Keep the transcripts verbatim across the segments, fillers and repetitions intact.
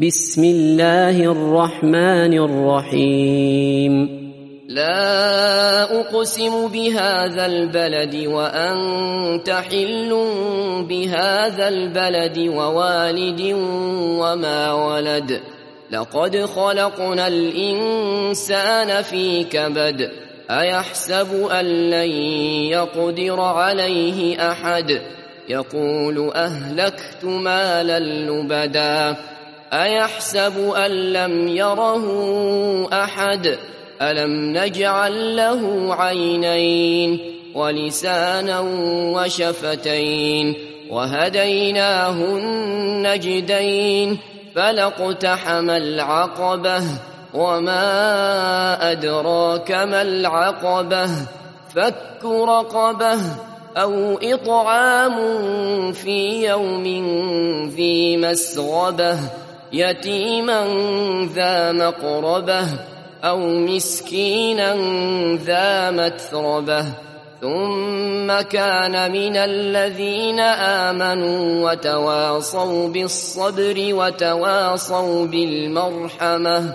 بسم الله الرحمن الرحيم لا أقسم بهذا البلد وأنت حل بهذا البلد ووالد وما ولد لقد خلقنا الإنسان في كبد أيحسب أن لن يقدر عليه أحد يقول أهلكت مالا لبدا أيحسب أن لم يره أحد ألم نجعل له عينين ولسانا وشفتين وهديناه النجدين فلاقتحم العقبة وما أدراك ما العقبة فك رقبة أو إطعام في يوم ذي مسغبة يتيما ذا مقربة أو مسكينا ذا متربة ثم كان من الذين آمنوا وتواصوا بالصبر وتواصوا بالمرحمة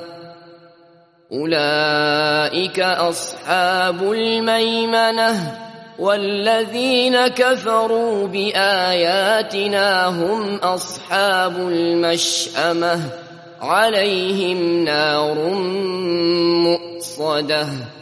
أولئك أصحاب الميمنة والذين كفروا بآياتنا هم أصحاب المشأمة عليهم نار مؤصدة